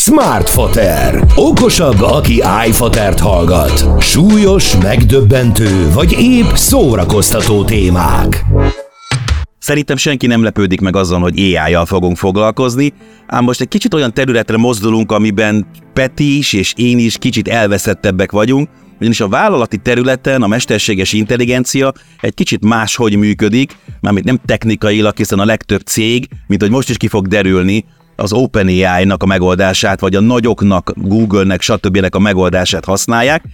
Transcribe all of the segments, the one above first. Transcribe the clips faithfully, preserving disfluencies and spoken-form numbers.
Smartfoter. Okosabb, aki iFotert hallgat. Súlyos, megdöbbentő, vagy épp szórakoztató témák. Szerintem senki nem lepődik meg azon, hogy á í-jal fogunk foglalkozni, ám most egy kicsit olyan területre mozdulunk, amiben Peti is és én is kicsit elveszettebbek vagyunk, ugyanis a vállalati területen a mesterséges intelligencia egy kicsit máshogy működik, mármint nem technikailag, hiszen a legtöbb cég, mint hogy most is ki fog derülni, az OpenAI-nak a megoldását, vagy a nagyoknak, Google-nek, stb. A megoldását használják,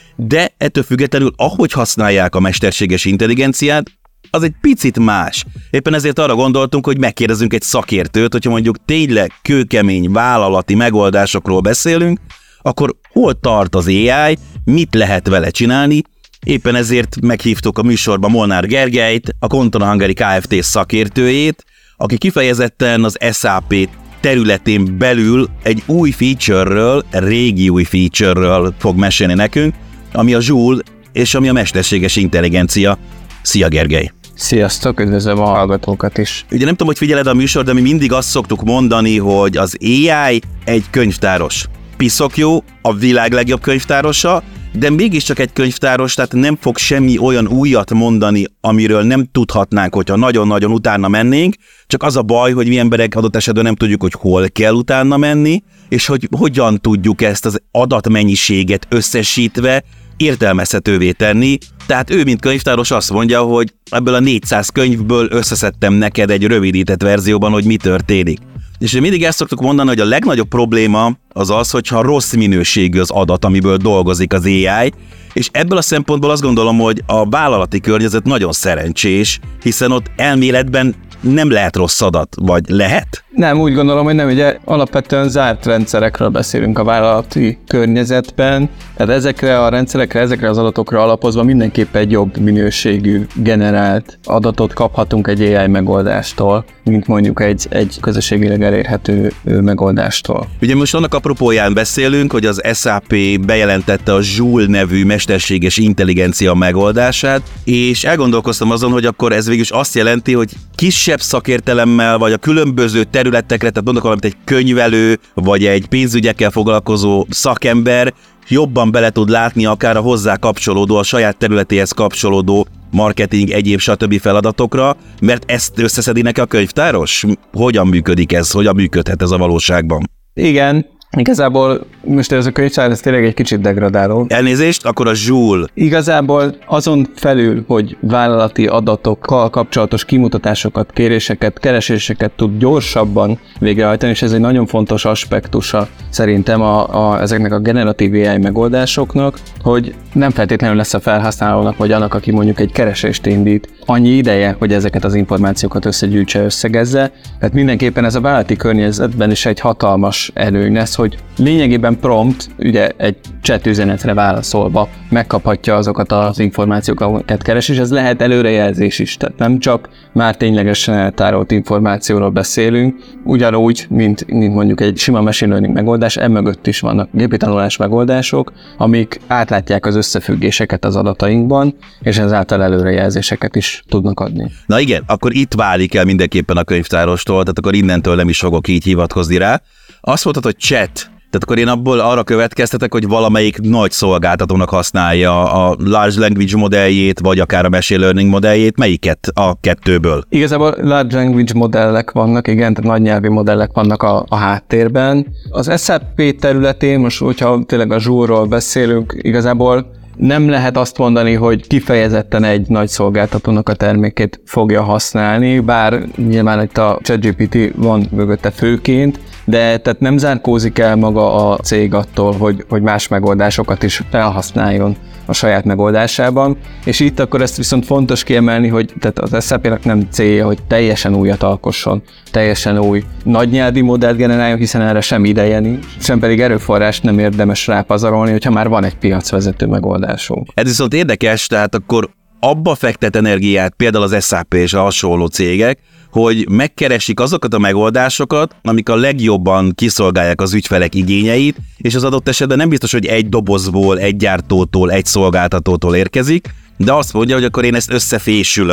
de ettől függetlenül, ahogy használják a mesterséges intelligenciát, az egy picit más. Éppen ezért arra gondoltunk, hogy megkérdezünk egy szakértőt, hogyha mondjuk tényleg kőkemény vállalati megoldásokról beszélünk, akkor hol tart az á í, mit lehet vele csinálni. Éppen ezért meghívtuk a műsorba Molnár Gergelyt, a Contour Hungary Kft. Szakértőjét, aki kifejezetten az es á pé területén belül egy új feature-ről, régi új feature-ről fog mesélni nekünk, ami a Joule és ami a mesterséges intelligencia. Szia, Gergely! Sziasztok, üdvözlöm a hallgatókat is! Ugye nem tudom, hogy figyeled a műsor, de mi mindig azt szoktuk mondani, hogy az á í egy könyvtáros. Piszok jó, a világ legjobb könyvtárosa, de mégiscsak egy könyvtáros, tehát nem fog semmi olyan újat mondani, amiről nem tudhatnánk, hogyha nagyon-nagyon utána mennénk, csak az a baj, hogy mi emberek adott esetben nem tudjuk, hogy hol kell utána menni, és hogy hogyan tudjuk ezt az adatmennyiséget összesítve értelmezhetővé tenni. Tehát ő, mint könyvtáros azt mondja, hogy ebből a négyszáz könyvből összeszedtem neked egy rövidített verzióban, hogy mi történik. És mindig ezt szoktuk mondani, hogy a legnagyobb probléma az az, hogyha rossz minőségű az adat, amiből dolgozik az á í, és ebből a szempontból azt gondolom, hogy a vállalati környezet nagyon szerencsés, hiszen ott elméletben nem lehet rossz adat, vagy lehet? Nem, úgy gondolom, hogy nem, ugye alapvetően zárt rendszerekről beszélünk a vállalati környezetben, tehát ezekre a rendszerekre, ezekre az adatokra alapozva mindenképpen egy jobb minőségű generált adatot kaphatunk egy á í megoldástól, mint mondjuk egy, egy közösségileg elérhető megoldástól. Ugye most annak apropóján beszélünk, hogy az es á pé bejelentette a Joule nevű mesterséges intelligencia megoldását, és elgondolkoztam azon, hogy akkor ez végül is azt jelenti, hogy kisebb szakértelemmel, vagy a különböző területekre, tehát mondok valamit, egy könyvelő, vagy egy pénzügyekkel foglalkozó szakember jobban bele tud látni akár a hozzá kapcsolódó, a saját területéhez kapcsolódó marketing, egyéb stb. Feladatokra, mert ezt összeszedi neki a könyvtáros? Hogyan működik ez? Hogyan működhet ez a valóságban? Igen. Igazából most ez a könyvtár, ez tényleg egy kicsit degradáló. Elnézést, akkor a Joule. Igazából azon felül, hogy vállalati adatokkal kapcsolatos kimutatásokat, kéréseket, kereséseket tud gyorsabban végrehajtani, és ez egy nagyon fontos aspektusa szerintem a, a, ezeknek a generatív á í megoldásoknak, hogy nem feltétlenül lesz a felhasználónak, vagy annak, aki mondjuk egy keresést indít, annyi ideje, hogy ezeket az információkat összegyűjtse, összegezze. Tehát mindenképpen ez a vállalati környezetben is egy hatalmas előny lesz, hogy lényegében prompt, ugye egy chat üzenetre válaszolva megkaphatja azokat az információkat, amiket keres, és ez lehet előrejelzés is, tehát nem csak már ténylegesen eltárolt információról beszélünk, ugyanúgy, mint, mint mondjuk egy sima machine learning megoldás, emögött is vannak gépi tanulás megoldások, amik átlátják az összefüggéseket az adatainkban, és ezáltal előrejelzéseket is tudnak adni. Na igen, akkor itt válik el mindenképpen a könyvtárostól, tehát akkor innentől nem is fogok így hivatkozni rá. Azt mondtad, hogy chat, tehát akkor én abból arra következtetek, hogy valamelyik nagy szolgáltatónak használja a large language modelljét, vagy akár a machine learning modelljét, melyiket a kettőből? Igazából large language modellek vannak, igen, tehát nagy nyelvi modellek vannak a, a háttérben. Az es á pé területén, most hogyha tényleg a Joule-ról beszélünk, igazából nem lehet azt mondani, hogy kifejezetten egy nagy szolgáltatónak a termékét fogja használni, bár nyilván itt a ChatGPT van mögötte főként, de tehát nem zárkózik el maga a cég attól, hogy, hogy más megoldásokat is felhasználjon a saját megoldásában, és itt akkor ezt viszont fontos kiemelni, hogy tehát az es á pének nem célja, hogy teljesen újat alkosson, teljesen új nagynyelvi modellt generáljon, hiszen erre sem ideje nincs, sem pedig erőforrást nem érdemes rápazarolni, hogyha már van egy piacvezető megoldásunk. Ez viszont érdekes, tehát akkor abba fektet energiát például az es á pé és a hasonló cégek, hogy megkeresik azokat a megoldásokat, amik a legjobban kiszolgálják az ügyfelek igényeit, és az adott esetben nem biztos, hogy egy dobozból, egy gyártótól, egy szolgáltatótól érkezik, de azt mondja, hogy akkor én ezt összefésülöm,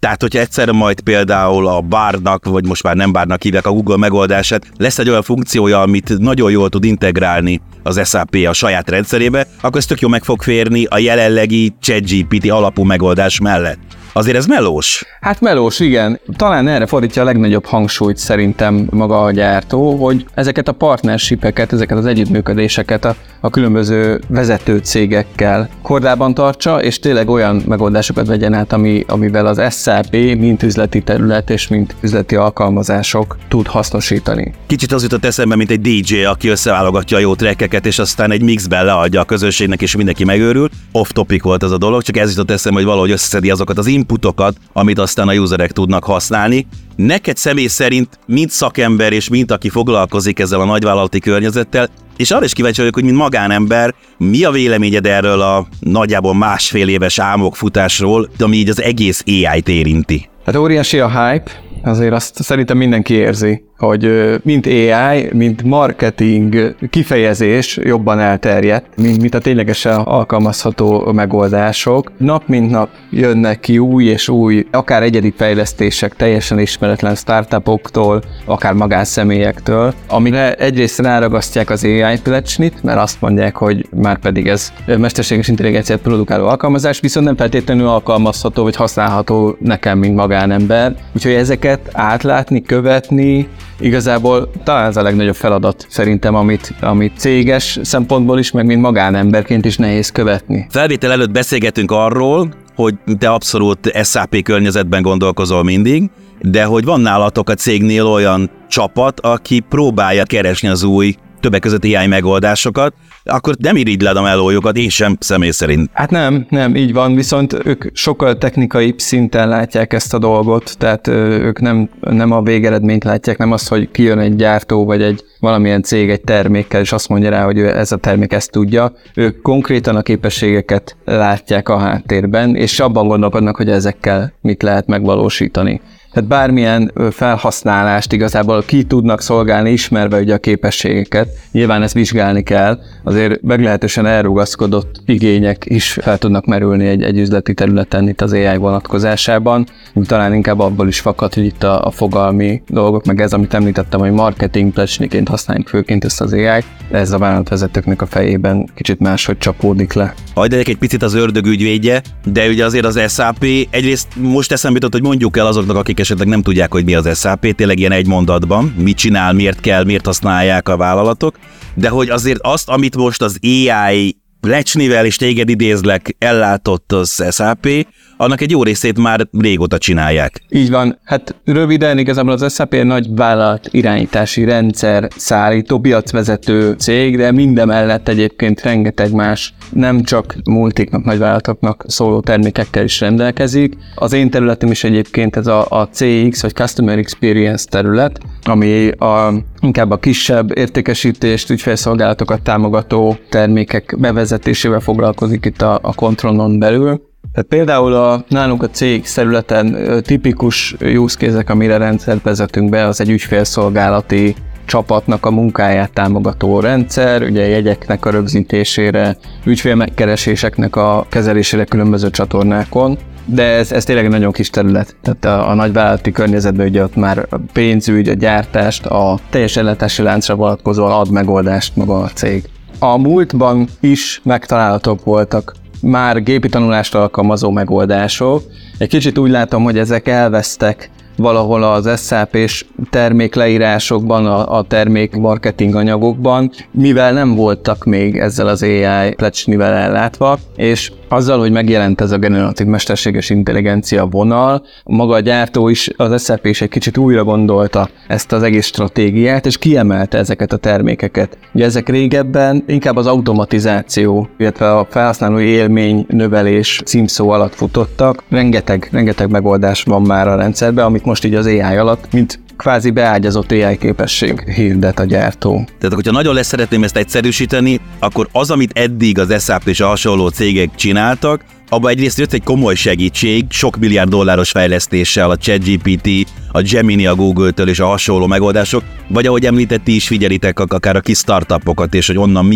Tehát, hogyha egyszerre majd például a Bardnak, vagy most már nem Bardnak hívják a Google megoldását, lesz egy olyan funkciója, amit nagyon jól tud integrálni az es á pé a saját rendszerébe, akkor ez tök jó meg fog férni a jelenlegi ChatGPT alapú megoldás mellett. Azért ez melós? Hát melós, igen. Talán erre fordítja a legnagyobb hangsúlyt szerintem maga a gyártó, hogy ezeket a partnershipeket, ezeket az együttműködéseket a, a különböző vezető cégekkel kordában tartsa, és tényleg olyan megoldásokat vegyen át, ami, amivel az es á pé mint üzleti terület és mint üzleti alkalmazások tud hasznosítani. Kicsit az jutott eszembe, mint egy dé dzsé, aki összeválogatja a jó trackeket, és aztán egy mixben leadja a közönségnek, és mindenki megőrül. Off-topic volt ez a dolog, csak ez jutott eszembe, hogy valahogy összeszedi azokat az inputokat, amit aztán a userek tudnak használni. Neked személy szerint, mint szakember és mint aki foglalkozik ezzel a nagyvállalati környezettel, és arra is kíváncsi vagyok, hogy mint magánember, mi a véleményed erről a nagyjából másfél éves álmokfutásról, ami így az egész á í-t érinti? Hát óriási a hype, azért azt szerintem mindenki érzi, hogy mint á í, mint marketing kifejezés jobban elterjedt, mint, mint a ténylegesen alkalmazható megoldások. Nap mint nap jönnek ki új és új, akár egyedi fejlesztések teljesen ismeretlen startupoktól, akár magánszemélyektől, amire egyrészt ráragasztják az á í plecsnit, mert azt mondják, hogy már pedig ez mesterséges intelligenciát produkáló alkalmazás, viszont nem feltétlenül alkalmazható vagy használható nekem, mint magánember. Úgyhogy ezeket átlátni, követni, igazából talán ez a legnagyobb feladat szerintem, amit, amit céges szempontból is, meg mint magánemberként is nehéz követni. Felvétel előtt beszélgetünk arról, hogy te abszolút es á pé környezetben gondolkozol mindig, de hogy van nálatok a cégnél olyan csapat, aki próbálja keresni az új, többek között á í megoldásokat, akkor nem irigyled a melójukat, én sem személy szerint. Hát nem, nem, így van, viszont ők sokkal technikai szinten látják ezt a dolgot, tehát ők nem, nem a végeredményt látják, nem azt, hogy kijön egy gyártó vagy egy valamilyen cég egy termékkel, és azt mondja rá, hogy ez a termék ezt tudja. Ők konkrétan a képességeket látják a háttérben, és abban gondolkodnak, hogy ezekkel mit lehet megvalósítani. Tehát bármilyen felhasználást igazából ki tudnak szolgálni, ismerve ugye a képességeket. Nyilván ezt vizsgálni kell, azért meglehetősen elrugaszkodott igények is fel tudnak merülni egy, egy üzleti területen itt az á í vonatkozásában. Talán inkább abból is fakad, hogy itt a, a fogalmi dolgok, meg ez, amit említettem, hogy marketing plecsniként használjuk főként ezt az á í-t, ez a vállalatvezetőknek a fejében kicsit máshogy csapódik le. Hagyd legyek egy picit az ördög ügyvédje, de ugye azért az es á pé egyrészt most eszembe jutott, hogy mondjuk el azoknak, akik esetleg nem tudják, hogy mi az es á pé, tényleg ilyen egy mondatban, mit csinál, miért kell, miért használják a vállalatok, de hogy azért azt, amit most az á í plecsnivel és téged idézlek ellátott az es á pé, annak egy jó részét már régóta csinálják. Így van. Hát röviden igazából az es á pé egy nagy vállalat irányítási rendszer, szállító, piacvezető cég, de mindemellett egyébként rengeteg más, nem csak multiknak, nagyvállalatoknak szóló termékekkel is rendelkezik. Az én területem is egyébként ez a, a cé iksz, vagy Customer Experience terület, ami a, inkább a kisebb értékesítést, ügyfélszolgálatokat támogató termékek bevezetésével foglalkozik itt a, a Kontronon belül. Tehát például a, nálunk a cég területen tipikus use case-ek, amire rendszert vezetünk be, az egy ügyfélszolgálati csapatnak a munkáját támogató rendszer, ugye jegyeknek a rögzítésére, ügyfélmegkereséseknek a kezelésére különböző csatornákon, de ez, ez tényleg egy nagyon kis terület. Tehát a, a nagyvállalati környezetben ugye ott már a pénzügy, a gyártást, a teljes ellátási láncra vonatkozóan ad megoldást maga a cég. A múltban is megtalálhatók voltak már gépi tanulást alkalmazó megoldások. Egy kicsit úgy látom, hogy ezek elvesztek valahol az es á pés termékleírásokban, a, a termék marketing anyagokban, mivel nem voltak még ezzel az á í plecsnivel ellátva, és azzal, hogy megjelent ez a generatív mesterséges intelligencia vonal, maga a gyártó is, az es á pé is egy kicsit újra gondolta ezt az egész stratégiát, és kiemelte ezeket a termékeket. Ugye ezek régebben inkább az automatizáció, illetve a felhasználói élmény növelés címszó alatt futottak. Rengeteg, rengeteg megoldás van már a rendszerben, amit most így az á í alatt, mint kvázi beágyazott á í képesség hirdet a gyártó. Tehát, hogyha nagyon lesz szeretném ezt egyszerűsíteni, akkor az, amit eddig az es á pé és a hasonló cégek csináltak, abban egyrészt jött egy komoly segítség, sok milliárd dolláros fejlesztéssel, a ChatGPT, a Gemini a Google-től és a hasonló megoldások, vagy ahogy említett, ti is figyelitek akár a kis startupokat, és hogy onnan milyen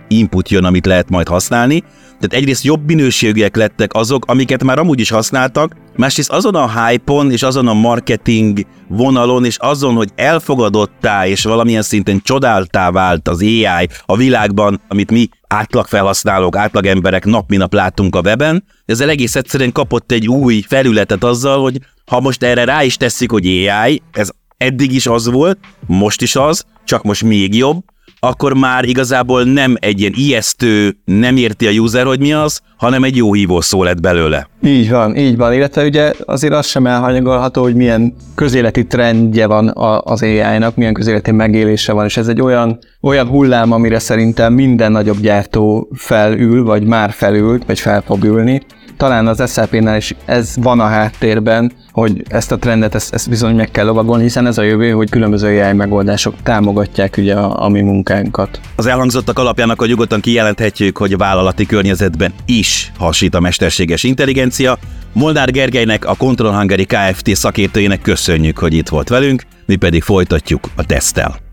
input jön, amit lehet majd használni. Tehát egyrészt jobb minőségűek lettek azok, amiket már amúgy is használtak, másrészt azon a hype-on és azon a marketing vonalon és azon, hogy elfogadottá és valamilyen szinten csodáltá vált az á i a világban, amit mi átlagfelhasználók, átlagemberek nap mint nap látunk a weben, ezzel egész egyszerűen kapott egy új felületet azzal, hogy ha most erre rá is tesszük, hogy á i, ez eddig is az volt, most is az, csak most még jobb, akkor már igazából nem egy ilyen ijesztő, nem érti a user, hogy mi az, hanem egy jó hívószó lett belőle. Így van, így van, illetve ugye azért az sem elhanyagolható, hogy milyen közéleti trendje van az á i-nak, milyen közéleti megélése van, és ez egy olyan, olyan hullám, amire szerintem minden nagyobb gyártó felül, vagy már felült, vagy fel fog ülni. Talán az es á pé-nál is ez van a háttérben, hogy ezt a trendet, ezt, ezt bizony meg kell lovagolni, hiszen ez a jövő, hogy különböző á i megoldások támogatják ugye a, a mi munkánkat. Az elhangzottak alapján akkor nyugodtan kijelenthetjük, hogy a vállalati környezetben is hasít a mesterséges intelligencia. Molnár Gergelynek, a Control Hungary Kft. Szakértőjének köszönjük, hogy itt volt velünk, mi pedig folytatjuk a teszttel.